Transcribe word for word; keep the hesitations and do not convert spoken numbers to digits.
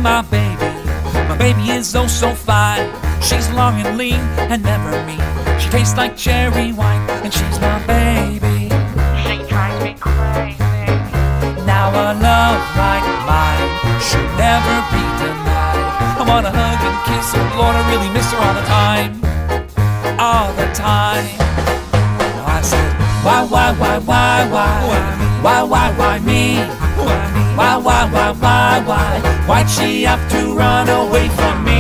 my baby. My baby is oh so fine. She's long and lean and never mean. She tastes like cherry wine, and she's my baby. She drives me crazy. Now a love like mine should never be denied. I wanna hug and kiss her, Lord, I really miss her all the time. All the time. Now I said, why, why, why, why, why? Why, why, why me? Why, why, why, why, why? Why'd she have to run away from me?